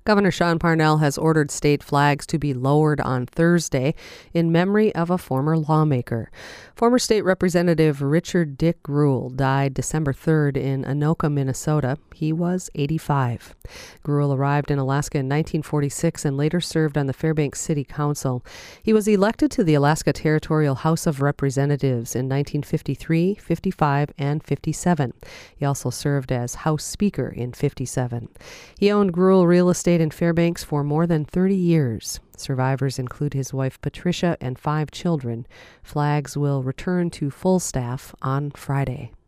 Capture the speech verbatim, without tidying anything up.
Governor Sean Parnell has ordered state flags to be lowered on Thursday in memory of a former lawmaker. Former state representative Richard Dick Greuel died December third in Anoka, Minnesota. He was eighty-five. Greuel arrived in Alaska in nineteen forty-six and later served on the Fairbanks City Council. He was elected to the Alaska Territorial House of Representatives in nineteen fifty-three, fifty-five, and fifty-seven. He also served as House Speaker in fifty-seven. He owned Greuel Real Estate in Fairbanks for more than thirty years. Survivors include his wife Patricia and five children. Flags will return to full staff on Friday.